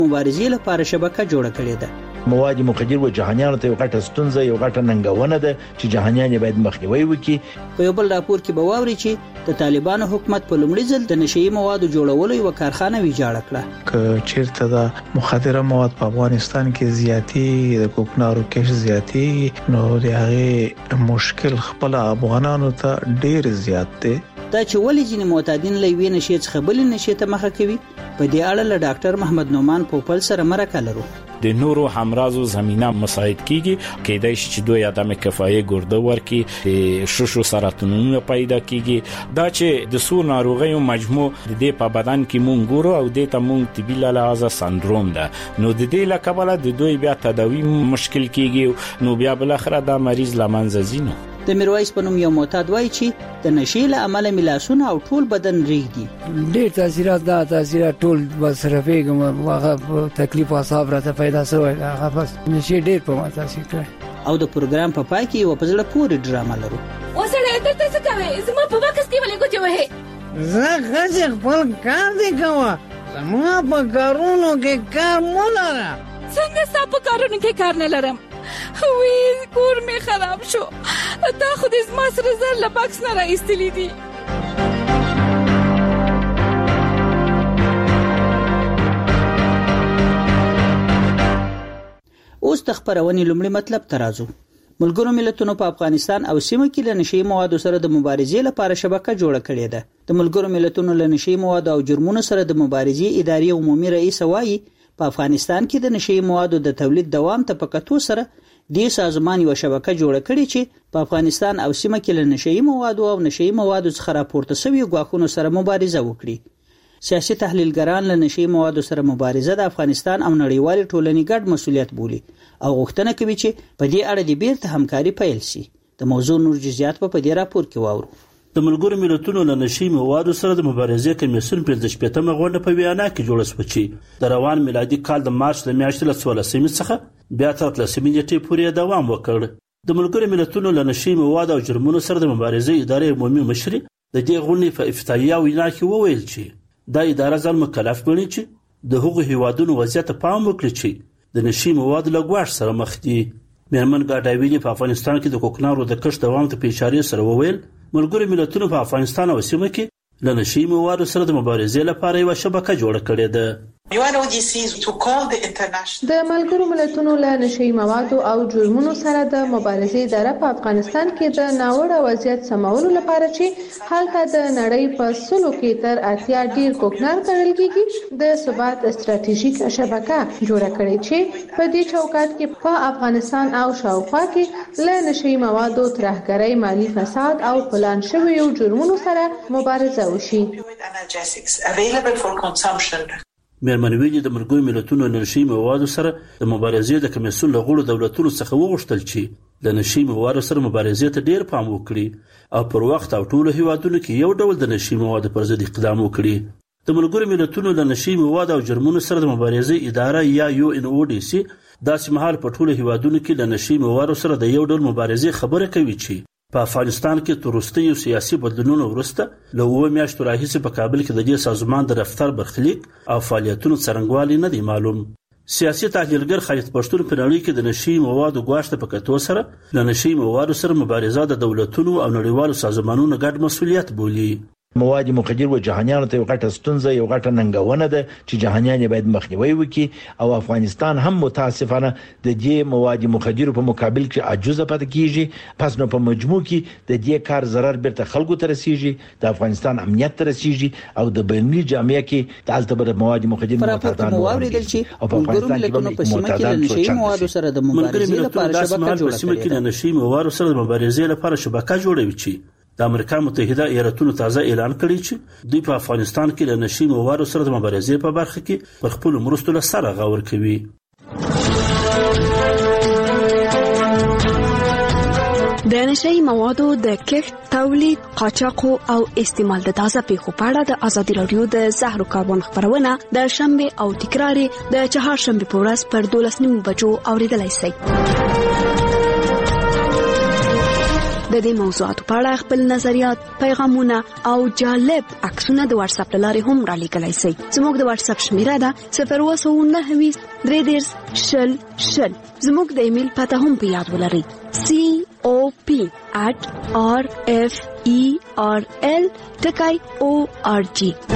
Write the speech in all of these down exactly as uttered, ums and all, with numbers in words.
مبارزې لپاره شبکه جوړه کړې ده. مواد مخدر و جهانیانو ته یو غټه ستونزه یو غټه ننګونه ده چې جهانیان باید مخنیوي وکړي. په یو بل راپور کې به واوري چې د طالبانو حکومت په لومړي ځل د نشئی موادو جوړولو یو کارخانه ویجاړه کړه. که چیرته د مخدره مواد په افغانستان کې زیاتی د کوکنارو کیش زیاتی نو د هغه مشکل خپل افغانانو ته ډیر زیات دی. دا چې ولې ځینې معتادین له یوې نشې څخه بلې نشې ته مخه کوي په دې اړه له ډاکټر محمد نومان پوپل سره مرکه لرو. د نورو همرازو زمينه مساعد کیږي کېدای شي چې دوی عدم کفایه ګرده ورکی شوشو سرطانونه پیدا کیږي. دا چې د سور ناروغیو مجموع د دې په بدن کې مونږ ګورو او د ته مونږ طبي لحاظه سندروم ده نو د دې لکبله د دوی بیا تداوی مشکل کیږي نو بیا بل اخر دا مریض لمنځه ځینو. د میرویس په نوم یو معتاد وایي چې د نشې له امله ملاسونه او ټول بدن ریږدي. ډېر تاثیرات دا تاثیرات ټول بصرفېږم هغه تکلیف او صبر ته پیدا شوی هغه بس نشې ډېر په ما تاثیر کړی. او د پروګرام په پای کې یو په زړه پورې ډرامه لرو. وسړی ته څه کوي زما په وکس کې ولې کوتې وې زه غږ خپل کار دی کوه زما په کارونو کې کار مولره. څنګه ستا په کارونو کې کار نه لرم وی کور می خراب شو تا خود از ما سره زر لباکس نه راایستلی دي. اوس د خبرونې لومړی مطلب ترازو. ملګرو ملتونو په افغانستان او سیمه کې له نشئی موادو سره د مبارزې لپاره شبکه جوړه کړې ده. د ملګرو ملتونو له نشئی موادو او جرمونو سره د مبارزې ادارې عمومي رئیس وایي په افغانستان کې د نشئی موادو د تولید دوام ته په کتو سره د سازمان یو شبکه جوړه کړې چې په افغانستان او سیمه کې له نشئی موادو او نشئی موادو څخه راپورته شوی غواخونو سره مبارزه وکړي. سیاسي تحلیلګران له نشئی موادو سره مبارزه د افغانستان او نړیوال ټولنې ګډ مسؤلیت بولي او غوښتنه کوي چې په دې اړه د بیرته همکاري پیل شي. د موضوع نور جزئیات په دې راپور کې واورو. د ملګرو ملتونو له نشئی موادو سره د مبارزې کمیسیون په د شپږمه غونډه په ویانا کې جوړه شوه چې د روان میلادي کال د مارچ د میاشتې له څوارلسمې څخه بیا تر اتلسمې نیټې پورې دوام وکړ. د ملګرو ملتونو له نشئی موادو او جرمونو سره د مبارزې ادارې عمومي مشر د دې غونډې په افتتاحیه وینا کې وویل چې دا اداره ځان مکلف ګڼي چې د هغو هیوادونو وضعیت ته پام وکړي چې د نشئی موادو له ګواښ سره مخ دي. میرمن ګاډاویلي په افغانستان کې د کوکنارو د کښت دوام ته په اشارې سره وویل ملګرو ملتونو په افغانستان او سیمه کې له نشئی موادو سره د مبارزې لپاره یو شبکه جوړه کړې ده. د ملګرو ملتونو له نشئی موادو او جرمونو سره د مبارزې اداره په افغانستان کې د ناوړه وضعیت سمولو لپاره چې هلته د نړۍ په سلو کې تر اتیا ډیر کوکنار تړل کېږي د ثبات استراتیژیک شبکه جوړه کړې چې په دې چوکاټ کې په افغانستان او شاوخوا کې له نشئی موادو ترهګرۍ مالی فساد او پلان شویو جرمونو سره مبارزه وشي. میرمن ویلي د ملګرو ملتونو له نشئی موادو سره د مبارزې د کمیسیون له غړو دولتونو څخه وغوښتل چې د نشئی موادو سره مبارزې ته ډیر پام وکړي او پر وخت او ټولو هیوادونو کې یو ډول د نشئی موادو پر ضد اقدام وکړي. د ملګرو ملتونو له نشئی موادو او جرمونو سره د مبارزې اداره یا یو ان او ډي سي داسې مهال په ټولو هیوادونو کې له نشئی موادو سره د یو ډول مبارزې خبره کوي چې په افغانستان کې تر وروستیو سیاسي بدلونونو وروسته له اوه میاشتو راهیسې په کابل کې د دې سازمان د دفتر برخلیک او فعالیتونو څرنګوالی نه دی معلوم. سیاسي تحلیلګر خالد پښتون په نړۍ کې د نشئی موادو ګواښ ته په کتو سره له نشئی موادو سره مبارزه د دولتونو او نړیوالو سازمانونو ګډ مسؤلیت بولي. مواد مخدر و جهانیانو ته یو غټه ستونزه یو غټه ننګونه ده چې جهانیان باید مخنیوي وکړي او افغانستان هم متاسفانه د دې مواد مخدر په مقابل کې عجوزه پاتې کیږي. پس نو په مجموع کې د دې کار ضرر بیرته خلکو ته رسیږي د افغانستان امنیت ته رسیږي او د بینالمللي جامعه کې دالته به مواد مخدر معتادان واوریدل چې په افغانستان کې په سیمه کې د نشئی موادو سره د مبارزې لپاره شبکه جوړه کړې ده. د نشئی موادو سره د مبارزې لپاره شبکه جوړوي چې د امریکا متحده ایالاتونو تازه اعلان کړی چې دوی په افغانستان کې له نشئی موادو سره د مبارزې په برخه کې پر خپل مرستو له سره غور کوي. د نشئی موادو د کښت، تولید، قاچاق او استعمال د تازه پیښو په اړه د ازادي راډیو د زهرو کاربن خبرونه د شنبه او تکرار د چهارشنبه په ورځ پر دولس نیمو بجو اوریدلای شئ. د دې موضوعاتو په اړه خپل نظریات، پیغامونه او جالب عکسونه د واتس اپ لارې هم را لیکلای شئ. زموږ د واتس اپ شمیره ده صفر اووه سوه نهه ویشت درې دېرش شل شل. زموږ د ایمیل پته هم په یاد ولرئ: سی او پی at r f e r l dot org.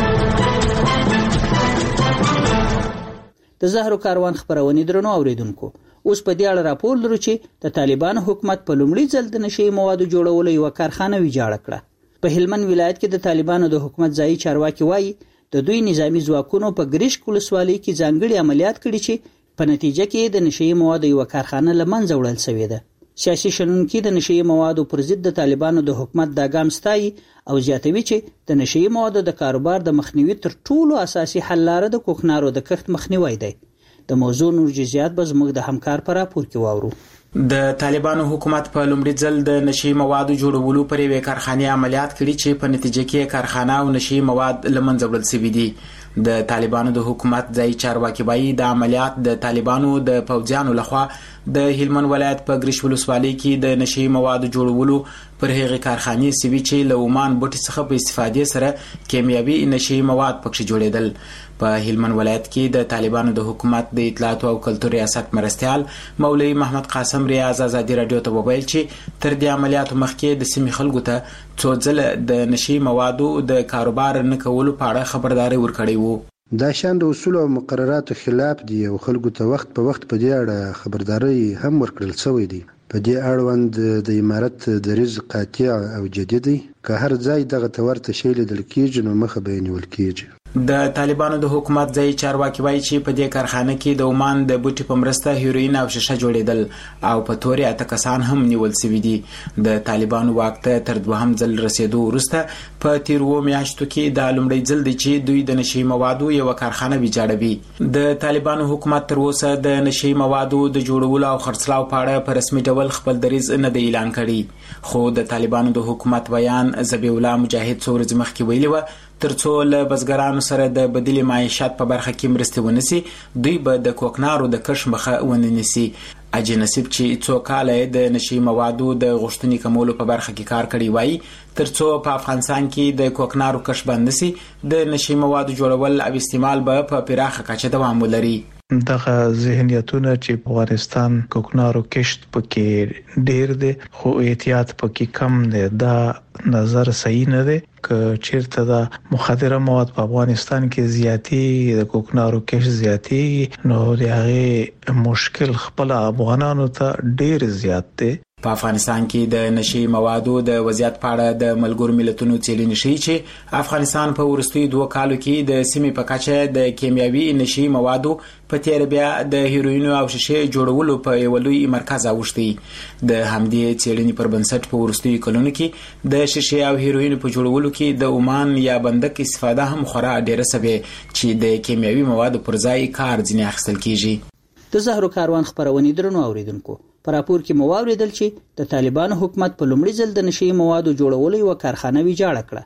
د زهرو کاروان خبرونه درنو اوریدونکو، اوس په دې اړه راپور لرو چې د طالبان حکومت په لومړي ځل د نشي موادو جوړولو یو کارخانه ویجاړه کړه. په هلمند ولایت کې د طالبانو د حکومت ځایي چارواکي وایي د دوی نظامی ځواکونو په ګریشک ولسوالۍ کې ځانګړي عملیات کړي چې په نتیجه کې د نشي موادو یو کارخانه لمنځه وړل شوې ده. سیاسي شنونکي د نشي موادو پر ضد د طالبانو د حکومت د ګام ستایي او زیاتوي چې د نشي موادو د کاروبار د مخنیوي تر ټولو اساسي حل لاره د کوکنارو د کښت مخنیوي دی. د موضوع نور جزئیات به زموږ د همکار پر راپور کې واورو. د طالبانو حکومت په لومړي ځل د نشي موادو جوړولو پر یوې کارخانې عملیات کړي چې په نتیجه کې کارخانه او نشي مواد لمنځه وړل شوي دي. د طالبانو د حکومت ځای چارواکي وایي د عملیات د طالبانو د پوځیانو لخوا د هلمند ولایت په ګریش ولسوالۍ کې د نشي موادو جوړولو پر هغه کارخانې سوي چې له عمان بوټي څخه په استفادې سره کیمیاوي نشي مواد پکې جوړېدل. په هلمند ولایت کې د طالبانو د حکومت د اطلاعات او کلتور ریاست مرستيال مولوی محمد قاسم ریاض ازادي رادیو ته وویل چې تر دې عملیاتو مخکې د سیمې خلکو ته څو ځله د نشي موادو د کاروبار نه کولو په اړه خبرداري ورکړې وو. دا شان د اصول او مقرراتو خلاف دي او خلکو ته وخت په وخت په دې اړه خبرداري هم ورکړل شوې دي. په دې اړوند د امارت دریځ قاطع او جدي دی که هر ځای دغه تورته شی لیدل کېږي نو مخه به نیول کېږي. د طالبانو د حکومت ځای چارواکي وایي چې په دې کارخانه کې د عمان د بوټي په مرسته هیروین او شیشه جوړېدل او په تورې اته کسان هم نیول شوي دي. د طالبانو واک ته تر دوهم ځل رسیدو وروسته په تیر اووه میاشتو کې دا لومړی ځل دی چې دوی د نشي موادو یو کارخانه ویجاړوي. د طالبانو حکومت تر اوسه د نشي موادو د جوړولو او خرڅلاو په اړه په رسمي ډول خپل دریځ نه دی اعلان کړی، خو د طالبانو د حکومت بیان ذبیح الله مجاهد څو ورځې مخکې ویلي و ترڅو له بزګرانو سره د بدیل معیشت په برخه کې مرستې ونیسي دوی به د کوکنارو د کښت مخه ونه نیسي. اجي نصیب چې څو کاله د نشي موادو د غوښتنې کمولو په برخه کې کار کړی وای ترڅو په افغانستان کې د کوکنارو کښت بند شي د نشي موادو جوړول او استعمال به په پراخه کچه دوام ولري. دغه ذهنیتونه چې په افغانستان کوکنارو کښت پکې ډیر دي خو احتیاط پکې کم دی، دا نظر صحیح نه دی. که چیرته دا مخدره مواد په افغانستان کې زیاتی د کوکنارو کښت زیاتی نو د هغه مشکل خپل افغانانو ته ډیر زیات دی. په افغانستان کې د نشي موادو د وضعیت په اړه د ملګرو ملتونو څېړنې ښيي چې افغانستان په وروستیو دوه کالو کې د سیمې په کچه د کیمیاوي نشي موادو په تیر بیا د هیروین او شیشه جوړولو په یو لوی مرکز اوښتي. د همدې څېړنې پر بنسټ په وروستیو کلونو کې د شیشه او هیروین په جوړولو کې د عمان یا بندک استفاده هم خورا ډیره سوي چې د کیمیاوي موادو پر ځای کار ځنې اخیستل کیږي. د زهرو کاروان خبرونه درنو اوریدونکو، په راپور کې مو واوریدل چې د طالبانو حکومت په لومړي ځل د نشي موادو جوړولو یو کارخانه ویجاړه کړه.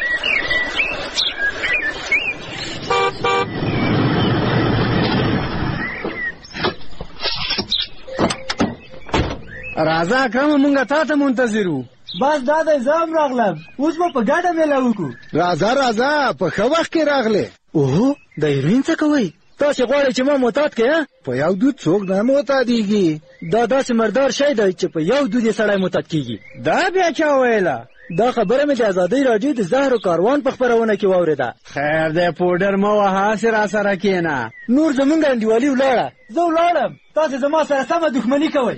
راځه کوم مونږه تاسو منتظرو. بس دا د زام راغلم، اوس به په ګډه مېله وکړو. راځه راځه په ښه وخت کې راغله. اوه د هیروین څه کوي؟ تاسو غواړئ چې ما معتاد کړئ؟ په یو دود څوک نه معتادیږي. دا داسې مردار شی دی چې په یو دود یې سړی معتاد کیږي. دا بیا چا ویله؟ دا خبره مې د ازادۍ راډیو د زهرو کاروان په خپرونه کې واورېده. خیر دی پوډر مه وهه، هسې راسره کښېنه. نور زمونږ انډیوالي ولاړه، زه ولاړم، تاسې زما سره سمه دښمني کوئ.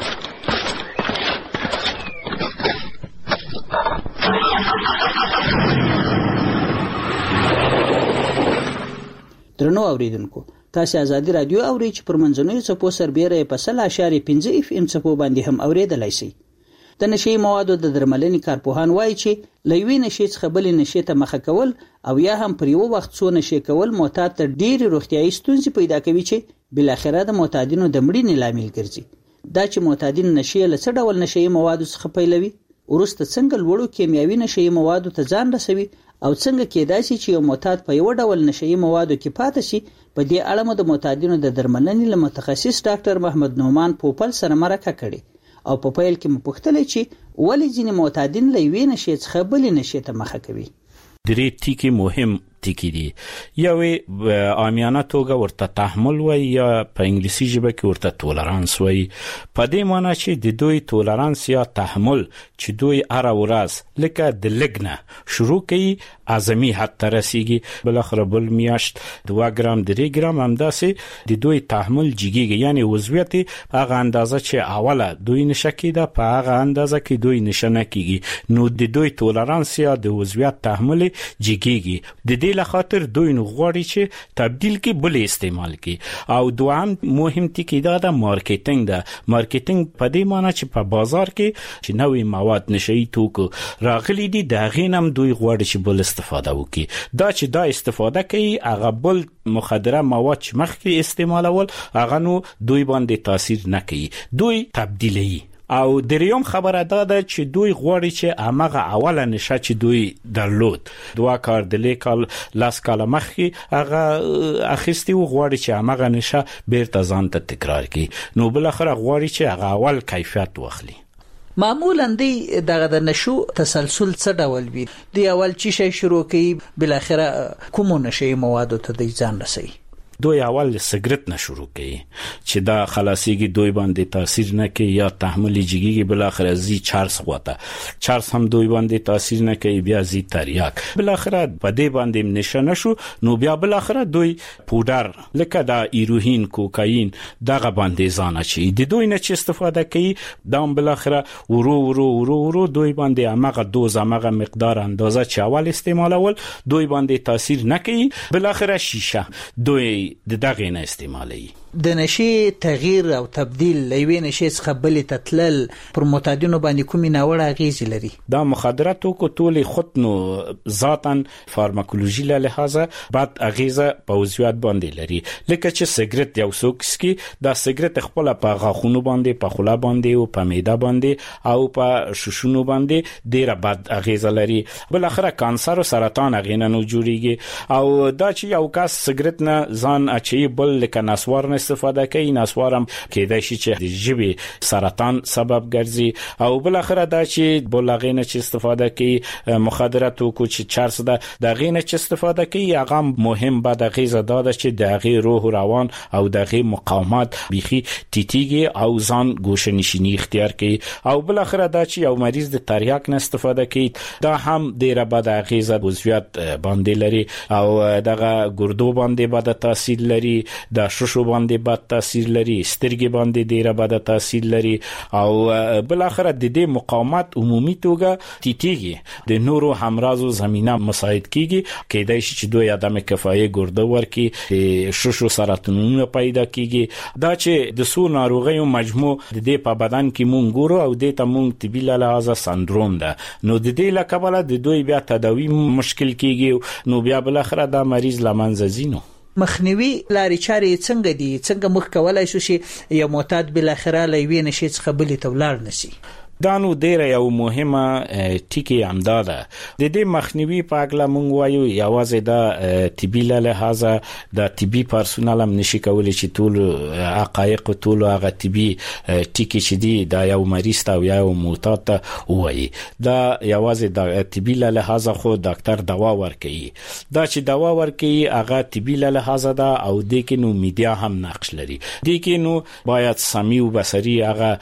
درنو اوریدونکو، تاسو ازادي رادیو اورئ چې پر منځنوي څپو سربېره په سل اشاریه پنځه اف ام څپو باندې هم اوریدلای شئ. د نشي موادو د درملنې کارپوهان وایي چې لوی نشي څخه بل نشي ته مخه کول او یا هم پر یو وخت څو نشي کول معتاد ته ډېری روغتیايي ستونزې پیدا کوي چې بل اخره د معتادینو د مړینې لامل ګرځي. دا چې معتادین نشي له څه ډول نشي موادو څخه پیلوي، ورسته څنګه لوړو کیمیاوي نشي موادو ته ځان رسوي او څنګه کېدای شي چې یو معتاد په یو ډول نشي موادو کې پاتې شي، په دې اړه مو د معتادینو د درملنې له متخصص ډاکټر محمد نومان پوپل سره مرکه کړې او په پیل کې مو پوښتل چې ولې ځینې معتادین له یوې نشې څخه بلې نشې ته مخه کوي. درې ټکي مهم ټکي دي. یو عامیانه توګه ورته تحمل وای یا په انګلیسي ژبه کې ورته تولرانس وای. په دې معنی چې د دوی تولرانس یا تحمل چې دوی هر ورځ لکه د لګنه شروع کوي اعظمي حد ته رسیږي، بل اخر بل میاشت دوه ګرام درې ګرام همداسې د دوی تحمل جګیږي، یعنی وضعیت هغه اندازه چې اوله دوی نشه کېده په هغه اندازه کې دوی نشه نه کېږي، نو د دوی تولرانس یا د وضعیت تحمل جګیږي. د دې لخاطر دوی نو غواړي چې تبدیل کې بل استعمال کې. او دوام مهم ټکی دا د مارکیټینګ ده. مارکیټینګ په دې معنی چې په بازار کې چې نوې مواد نشئی توکو راغلي دي دا غینم دوی غواړي چې بل استفاده وکړي. دا چې دا استفاده کوي هغه بل مخدره مواد چې مخکې استعمالول هغه نو دوی باندې تاثیر نه کوي، دوی تبدیلي. او دریوم خبره دا ده چې دوی غواړي چې هغه اوله نشه چې دوی درلود دوه کار د لیکل لاس کاله مخکې هغه اخیستی و غواړي چې هغه نشه بیرته ځان ته تکرار کړي، نو بل اخر غواړي چې هغه اول کیفیت واخلي. معمولا دی دغه د نشو تسلسل څه ډول وي؟ دی اول چی شي شروع کوي بل اخر کوم نشي مواد ته د ځان رسي؟ دوی اول سیګریټ نه شروع کوي چې دا خلاصيږي دوی باندې تاثیر نه کوي یا تحمل جګیږي، بل اخر زی چارس غوته چارس هم دوی باندې تاثیر نه کوي، بیا زی تریاک، بل اخر په دې باندې نشه نشو، نو بیا بل اخر دوی پودر لکه دا ایروهین کوکاین دغه باندې ځان اچي. د دوی نه چې استفاده کوي دا بل اخر ورو ورو ورو ورو دوی باندې هغه دوز هغه مقدار اندازه چې اول استعمالول دوی باندې تاثیر نه کوي، بل اخر شیشه دوی د دغه نه استعمالي. د نشي تغییر او تبديل لوي نشي څخه بلې تتلل پر معتادینو باندې کومې ناوړه اغیزې لري؟ دا مخدراتو کو ټول خود نو ذاتاً فارماکولوژي له لحاظه بد اغیزه په وضعیت باندې لري. لکه چې سیګریټ یو سوکسکی دا سیګریټ خپل په غاښونو باندې په خوله باندې او په معده باندې او په شوشونو باندې ډیره بد اغیزه لري، بل اخره کانسر او سرطان اغینه نو جوړیږي. او دا چې یو کس سیګریټ نه ځان اچي بل لکه نسوار نه استفاده کوي، نسوارم کېدای شي چې د ژبې سرطان سبب ګرځي، او بل اخره دا چې بل غینه چې استفاده کوي مخدراتو کو چې چارس ده د غینه چې استفاده کوي هغه مهم بعد غیزه ده چې د غیر روح روان او د غیر مقاومت بيخي تیتیږي او ځان ګوشه نشینی اختیار کوي. او بل اخره دا چې یو مریض د تریاک نه استفاده کوي دا هم ډیره بد غیزه وضعیت باندې لري، او دغه ګردو باندې بد تاثیر لري، د شوشو باندې بد تاثیر لري، سترګې باندې ډیره بد تاثیر لري، او بل اخر د دې مقاومت عمومي توګه تیتیږي، د نورو همراز زمينه مساعد کیږي، کېدای شي چې دوی عدم کفایه ګرده ورکی شوشو سرطانونه پیدا کیږي. دا چې د سو ناروغیو مجموع د دې په بدن کې مونږ ګورو او د ته مونږ طبي لحاظه سندروم ده، نو د دې لکبله د دوی بیا تداوی مشکل کیږي، نو بیا بل اخر دا مریض لمنځه زینو. مخنیوي لارې چارې څنګه دي؟ څنګه مخ کولای شو چې یو معتاد بل اخره لوي نشي څخه بلې تولار نشي؟ دا نو ډیره یو مهمه ټکی امدا ده. د دې مخنیوي په اړه مونږ وایو یوازې دا طبي له لحاظه د طبي پرسونل هم نشي کولای چې ټول حقایق ټول هغه طبي ټکی چې دی دا یو مریض ته یا یو معتاد ته وایي. دا یوازې د طبي له لحاظه خو ډاکټر دوا ورکوي، دا چې دوا ورکوي هغه طبي له لحاظه ده، او د کې نو میډیا هم نقش لري. د کې نو باید سمي او بصري هغه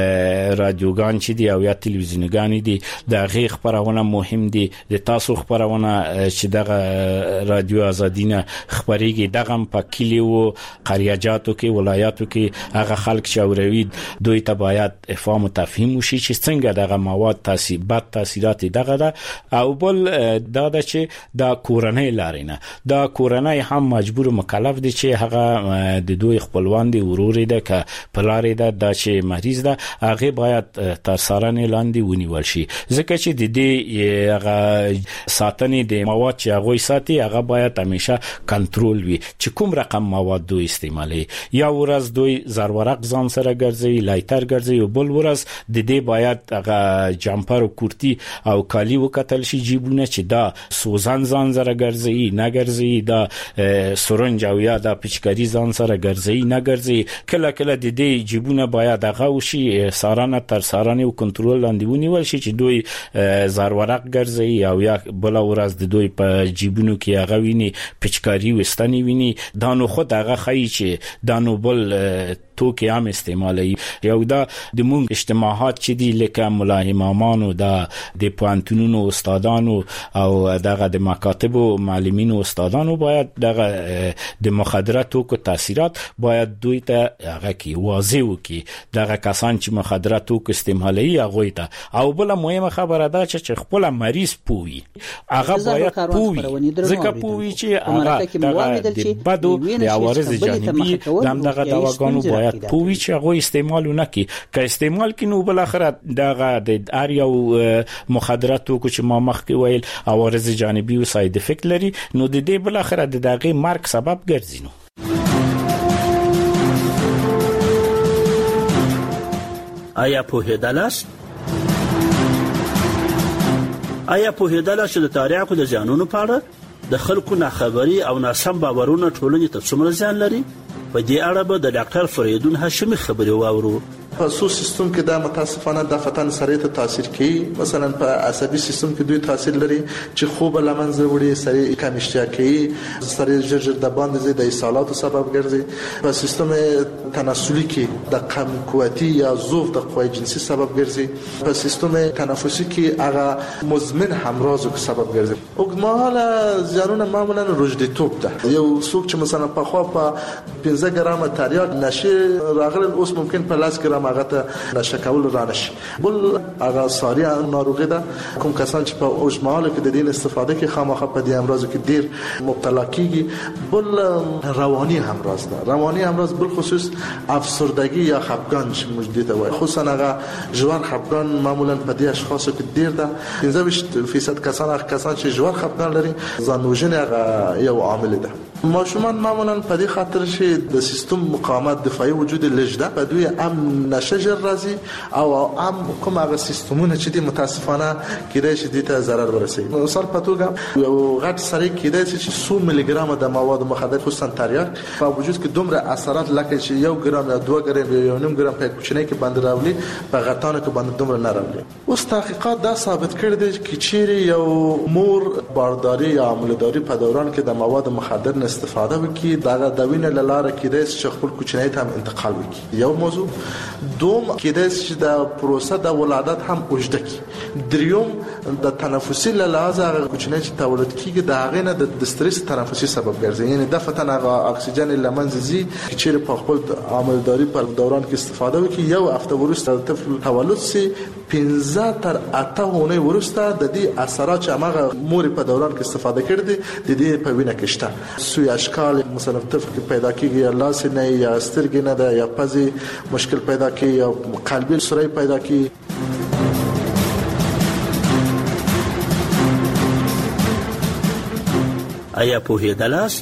رادیوګان چې دی او یا تلویزیونګان دي د غیغ خبرونه مهم دي، د تاسو خبرونه چې دغه رادیو ازادینه خبريږي دغه په کلیو قریاجاتو کې ولایاتو کې هغه خلک چې اوروي دوی ته باید افهام او تفهیم وشي چې څنګه دغه مواد تاثیر بد تاثیرات دغه ده. او بل دا د چې د کورنۍ لارینه دا کورنۍ هم مجبور مکلف دي چې هغه د دوی خپلوان دي ورور دي ک پلار ده د چې مریض ده هغه باید سارنې لاندې ونیول شي ځکه چې د دې هغه ساتنې د مواد چې هغه ساتي هغه باید همیشه کنټرول وي چې کوم رقم مواد دوی استعمالي یا ورځ دوی زرورق ځان سره ګرځي لایتر ګرځي او بل ورځ د دې باید هغه جامپر او کورتي او کالی وکتل شي جیبونه چې دا سوزن ځان سره ګرځي نه ګرځي دا سرنج او یا دا پچکاری ځان سره ګرځي نه ګرځي کله کله د دې جیبونه باید هغه وشي سارانه تر سارانه او کنټرول لاندې ونیول شي چې دوی زرورق ګرځي او یا بل ورځ د دوی په جیبونو کې هغه ویني پچکاری وستنی ویني دا نو خود هغه خی چې دا نو بل توکي عام استعمالي یو دا د مونږ اجتماعات چې دي لکه مولا امامانو دا د پوهنتونونو استادانو او دغه د مکاتب او معلمینو استادانو باید دغه د مخدرات او تاثیرات باید دوی ته هغه کی واضح وکي دغه کسان چې مخدرات او استعمالي هغه ته او بل مهمه خبره ده چې خپل مریض پوي هغه باید پوي ځکه پوي چې هغه د بدو د عوارض جانبي دغه دواګانو باید پوي چې هغه استعمال نکي که استعمال کینو بل اخر دغه د ار یو مخدرات او چې ما مخکې ویل عوارض جانبي او ساید افیکټ لري نو د دې بل اخر د دغه مرګ سبب ګرځي نو آیا په هدالاس آیا په هدالاس د تاریخ او د ځانونو په اړه د خلکو ناخبري او ناسم باورونه ټولنې ته څومره ځان لري په دې اړه به د ډاکټر فریدون هاشمي خبري واورو په سو سیستم کې دا متاسفانه د فتن سره ته تاثیر کوي مثلا په عصبي سیستم کې دوی تاثیر لري چې خوب لمنځه وړي سره کم اشتیا کوي سره جرجر د باندې د اصالات سبب ګرځي په سیستم تناسلي کې د کم قوتي یا ضعف د قوی جنسي سبب ګرځي په سیستم تنفسي کې هغه مزمن همراز سبب ګرځي وګماله زیانونه معمولا روجديتوب ده یو څوک چې مثلا په خوا په پنځه ګرام تریاک نشه راغلی اوس ممکن په لاس ګرام هغه ته نشه کول رانشي بل هغه ساری ناروغي ده کوم کسان چې په اوجماله کې د دین استفاده کې خامخا په دې امراض کې ډیر مبتلا کیږي بل رواني امراض ده رواني امراض بل خصوص افسردگی یا خفګان چې موجود ده خصوصا هغه جوار خفګان معمولا په دې اشخاصو کې ډیر ده پنځه ویشت فیصد کسان هغه کسان چې جوار خفګان لري ځانوژنه هغه یو عامل ده ماشومان معمولا په دې خاطر چې د سیستم مقاومت دفاعي وجود لږ په دوی ام نشجر راځي او ام کوم هغه سیستمونه چې د متاسفانه کېدای شي د ضرر ورسوي مثال په توګه یو غټ سړی کېدای شي چې څو ملي ګرام د مواد مخدر خصوصا تریاک په وجود کې دومره اثرات لکه چې یو ګرام یا دوه ګرام یا یو نیم ګرام په کوچنی کې باندې راولي په غټانو کې باندې دومره نه راولي اوس تحقیقات دا ثابت کړي دي چې چیرې یو مور بارداری یا عملداری په دوران کې د مواد مخدر استفاده وکړي دا د وینې لاره کېدای شي خپل کوچنی ته هم انتقال وکړي یو موضوع دوم کېدای شي د پروسه د ولادت هم اوږده کی دریوم د تنفسي لحاظ هغه کوچنی چې تولد کیږي د هغه نه د استرس تنفسي سبب ګرځي یعنی د فتن هغه اکسیجن لمنځه زی چې په خپل عملداري په دوران کې استفاده وکړي یو هفته وروسته طفل تولد سي پنځه تر اته هونه وروسته د دې اثرات چې هغه مور په دوران کې استفاده کړي د دې په وینه کې شته سوی اشکال مثلا طفل پیدا کیږي یا لاس نه یا سترګې نه ده یا پزي مشکل پیدا کوي یا قلبي سوري پیدا کوي آیا په هدالاس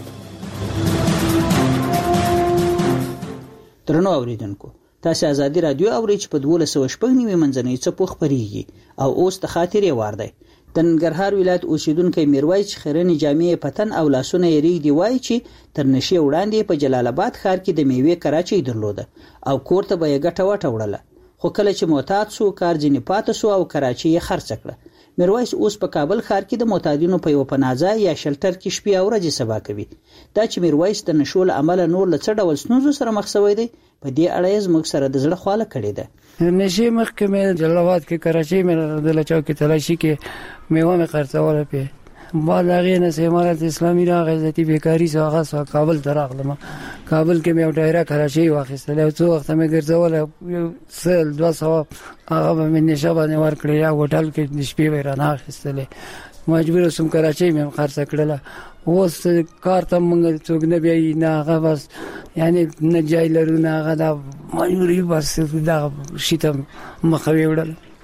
درنو اوریدونکو تاسو ازادي رادیو اورئ چې په دوله سو شپږ نیمه منځنۍ څپو خبريږي او اوس ته خاطرې وار دی د ننګرهار ولایت اوسیدونکو میرویس خیرنی جامع پتن او لاسونه یې دی وای چې تر نشي وړاندې په جلال آباد ښار کې د میوې کراچۍ درلوده او کوړه به یې ګټه وټه وړله خو کله چې معتاد سو کار ځنی پاتې سو او کراچۍ یې خرڅ کړه میرویس اوس په کابل ښار کې د معتادینو په یو پناځای یا شلټر کې شپې او ورځې سبا کوي دا چې میرویس د نشول عمل نور لڅ ډول سنوزو سره مخ شوی دی په دې اړه زموږ سره د زړه خواله کړې ده نشي مخکې مې جلال آباد کې کراچۍ مې د لچاو کې تلاشي کې میوه مې خرڅوله په بعد هغه نه امارت اسلامي راغی ذاتی بیکاری سو هغه سو کابل ته راغلم کابل کې مې ډایره کراچۍ واخیستل او څو وخت مې ګرځول سل دوه سو هغه مې نشه باندې ور کړی یا هوټل کې د شپې ورانه اخیستلې مجبور سم کراچۍ مې خرڅ کړله اوس کار ته موږ څوک نه بیا نه هغه بس یعنی نه جای لرو نه هغه دا مجبوري بس دا شیته مخوي وړل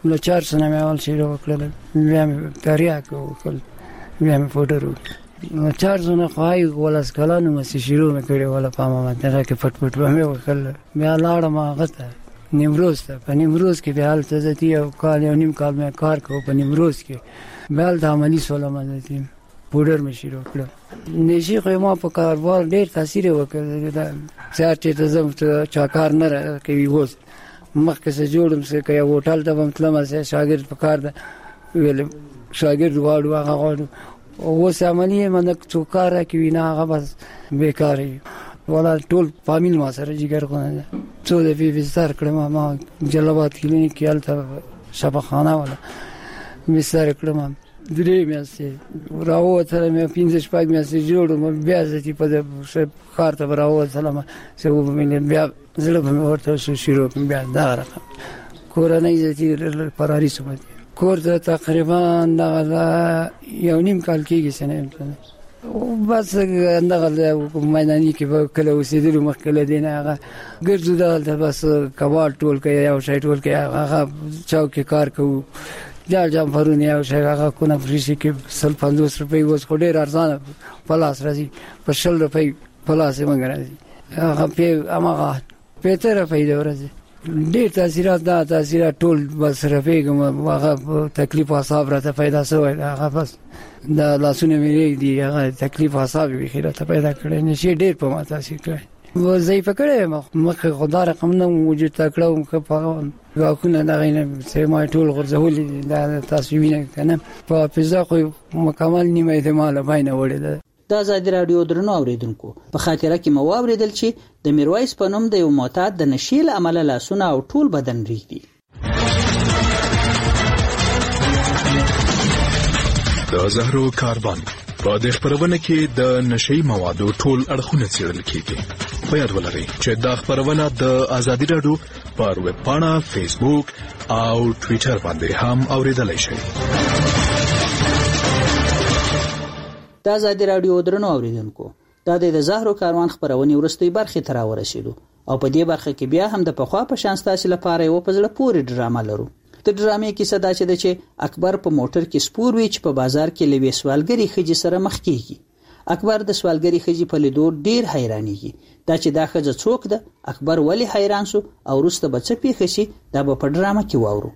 له چار سنه مې اول شروع وکړل بیا مې تریاک وکړل بیا مې پوډر وکړل نو چار سنه خواهی ولس کلانو مې شروع مې کړی ولا پامه باندې کې پټ پټ مې وکړل بیا لاړم هغه ته نیمروز ته په نیمروز کې بیا هلته زه یو کال یو نیم کال مې کار کوم په نیمروز کې بیا هلته عملي شولم زه پوډر مې شروع کړم نشي خو ما په کاروبار ډېر تاثیر وکړ دا زیات چې ته زم چا کار نه کوي اوس مخکې څه جوړم څه که یو هوټل ته به تلم څه شاګرد په کار ده ویل شاګرد غواړو هغه غواړو اوس عملي منه څوک کار راکوي نه هغه بس بېکاره وي ولا ټول فامیل ما سره جګر خونه ده څو دفعې بستر کړم ما جلال آباد کلینیک کې هلته شفاخانه ولا بستر کړم درې میاشتې راووتلم مې پنځه شپږ میاشتې جوړم بیا زه په ښار ته به راووتلم څه ومې بیا زړه به مې ورته شروع کړم بیا دغه رقم کورنۍ زه چې فراري شوم کور ته تقریبا دغه یو نیم کال کېږي څه نه بس دغه میداني کې به کله اوسېدلو مخکې له دې نه هغه ګرځو دلته بس کباړ ټول کوي یو شی ټول کوي هغه چوک کې کار کوو جال جمپرونه یو شی هغه کونه فریشي کې سل پنځوس روپۍ اوس خو ډېر ارزانه پلاس راځي په شل روپۍ پلاس یې مونږ راځي هغه پې هماغه پېته روپۍ د ورځې ډېر تاثیرات دا تاثیرات ټول بس رفیږم هغه تکلیف اعصاب راته پیدا شوی هغه بس دا لاسونه مې دي هغه تکلیف اعصاب یې راته پیدا کړی نشي ډېر په ما تاثیر کړی وظیفه کړې مخکې خدا رقم نه وجود تا کړم که په غاښونه دغه نه څه ما ټول غورځولي دا تاسو وینئ که نه په حافظه خو مکمل نیمه احتماله باینه وړې ده د ازادي راډیو درنو اوریدونکو په خاطره کې مو واوریدل چې د میرویس په نوم د یو معتاد د نشې له امله لاسونه او ټول بدن ریږدي د زهرو کاروان په دې خبرونه کې د نشې موادو ټول اړخونه څېړل کېږي په یاد ولرئ چې دا خبرونه د ازادي راډیو پر ویب پاڼه فیسبوک او ټویټر باندې هم اوریدلای شئ د ازادي راډیو درنو اوریدونکو دا د زهرو کاروان خبرونه ورستۍ برخه تر ورسېدو او په دې برخه کې بیا هم د پخوا په شان ستاسو لپاره یو په زړه پورې ډرامه لرو د ډرامې کیسه دا چې د چې اکبر په موټر کې سپور وی چې په بازار کې لوي سوالګری خجی سره مخ کیږي اکبر د سوالګری خجی په لیدو ډیر حیرانېږي دا چې دا خجه څوک ده اکبر ولی حیران شو او وروسته به څه پیښ شي دا به په ډرامه کې واورو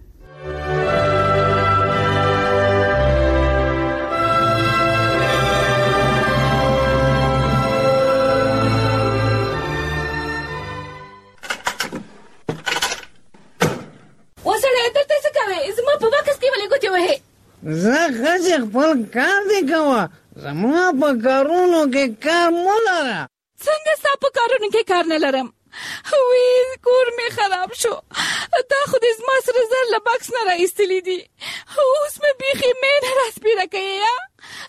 زه خځې خپل کار دی کوه زما په کارونو کې کار مه لره څنګه ستا په کارونو کې کار نه لرم وی کور مې خراب شو تا خو دې زما سره زر له بکس نه راایستلي دي اوس مې بیخي مینه راسپیره کوې یا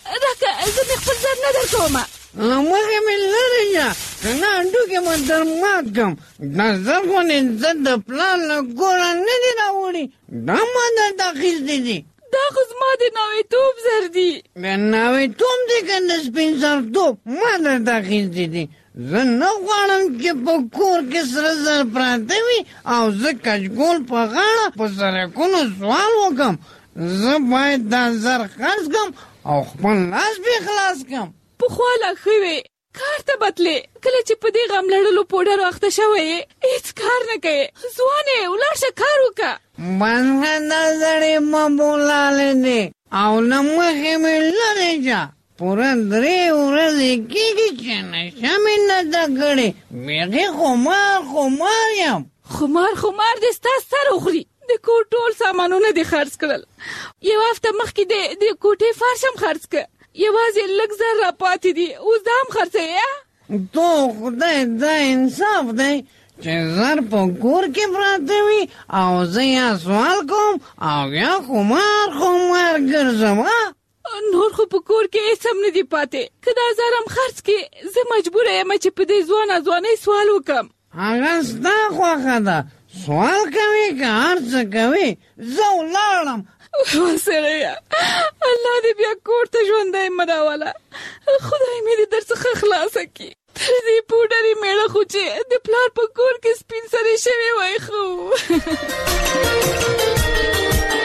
راکه زه مې خپل زر نه درکومه مخې مې لرې شه که نه هډوکې به در مات کړم دا زر خو عزت د پلار له کوره نه دي راوړي دا ما درته اخیستې دي دا خو زما د ناویتوب زر دي د ناویتوب دی که د سپین سرتوب ما درته اخیستې دي زه نه غواړم چې په کور کې سره زر پراته وي او زه کچکول په غاړه په سړکونو سوال وکړم زه باید دا زر خرڅ کړم او خپل لاس بې خلاص کړم پخوا لا ښه وې کار ته بتلې کله چې په دې غم لړلو پوډر اخته شوی هیڅ کار نه کوې ځوانې ولاړ شه کار وکړه بنده دا زړې مه بولالې دی او له مخې مې لرې شه پوره درې ورځې کېږي چې نشه مې نه ده کړې بیخي خمار خمار یم خمار خمار دې ستا سر وخوري د کور ټول سامانونه دې خرڅ کړل یو هفته مخکې د کوټې فرش هم خرڅ کړ یوازې لږ زر را پاتې دي اوس دا هم خرڅوې تو خدای دا انصاف دی چې زر په کور کې پراته وي او زه یا سوال کوم او یا خمار خمار ګرځم نور خو په کور کې هیڅ هم نه دي پاتې که دا زر هم خرڅ کړې زه مجبوره یم چې په دې ځوانه ځوانۍ سوال وکړم هغه ستا خوښه ده سوال کوې که هر څه کوې زه ولاړم سړیه الله دې بیا کور ته ژوندی مه راوله خدای مې دې در څخه خلاصه کړي تر دې پوډرې مېړه خو چې د پلار په کور کې سپین سرې شوې وای خو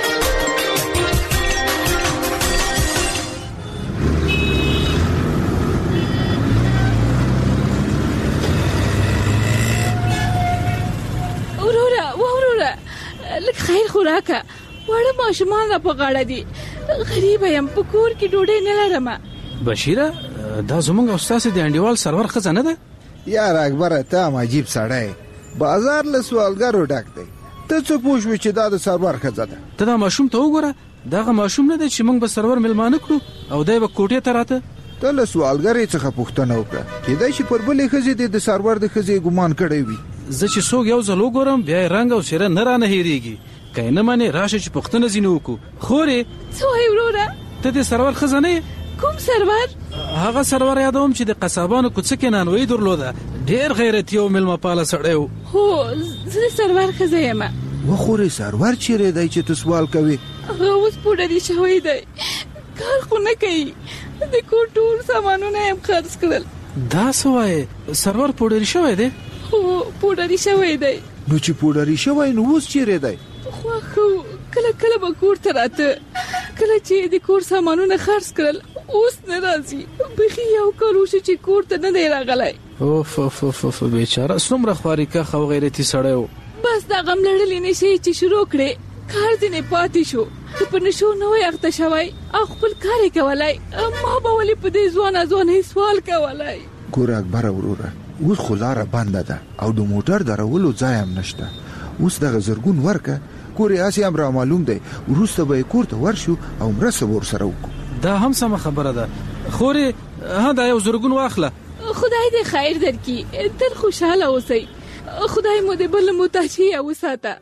لږ خیر خوراکه وړه ماشومان را په غاړه دي غریب یم په کور کې ډوډۍ نه لرم. بشیره دا زمونږ استاد د انډیوال سرور خزانه ده. یار اکبر ته هم عجیب سړی بازار له سوالګرو ډک دی ته څه پوښوي چې دا د سرور خزه ده. ته دا ماشوم ته وګوره دغه ماشوم نه دی چې موږ به سرور ملمانه کړو او دی به کوټې ته راته. ته له سوالګرې څخه پوښتنه وکړه کېدای شي پر بلې ښځې دې د سرور د ښځې ګمان کړی وي. زه چې څوک یو ځل وګورم بیا یې رنګ او څېره نه رانه هېرېږي که یې نه منې راشه چې پوښتنه ځینې وکړو. خورې څه وایې وروره ته د سرور ښځه نه یې؟ کوم سرور؟ هغه سرور یادوم چې د قصابانو کوڅه کې نانوایي درلوده ډېر غیرتي او میلمه پاله سړی و. هو زه د سرور ښځه یم. وخورې سرور چیرې دی چې ته سوال کوې؟ هغه اوس پوډري شوی دی کار خو نه کوي د کور ټول سامانونه یې خرڅ کړل. دا څه وایې سرور پوډري شوی دی؟ هو پوډري شوی دی. نو چې پوډري شوی نو اوس چیرې دی؟ خو کله کله به کور ته راته کله چې د کور سامانونه خرڅ کړل اوس نه راځي بخي یو کال وشو چې کور ته نه دی راغلی. اوف اوف اوف بیچاره څومره خواريکه او غیرتي سړی و. بس دا غم لړلې نشي چې شروع کړي کار دې نه پاتې شو ته په نشو نوې اخته شوی او خپل کار یې کولای ما به ولې په دې ځوانه ځوانه سوال کولای. ګور اکبر وروره اوس خو لاره بنده ده او د موټر درولو ځای هم نشته. اوس دغه زرګون ورکه کور یې هسې هم را معلوم دی وروسته به یې کور ته ورشو او مرسته به ورسره وکړو. دا هم سمه خبره ده. خورې ها دا یو زرګون واخله. خدای دې خیر درکړي تل خوشحاله اوسئ. خدای مو دې بل محتاجي وساته.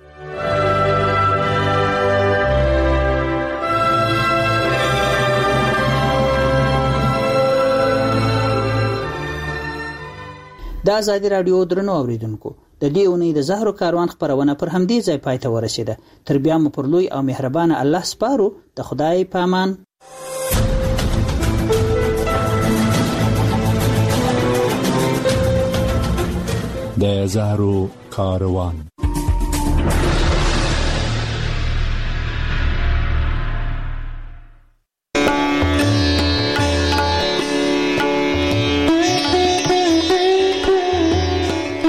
د آزادي رادیو درنو اوریدونکو د دې اونۍ د زهرو کاروان خبرونه پر همدې ځای پای ته ورسیده. تر بیا مو پر لوی او مهربان الله سپارو. د خدای په امان. د زهرو کاروان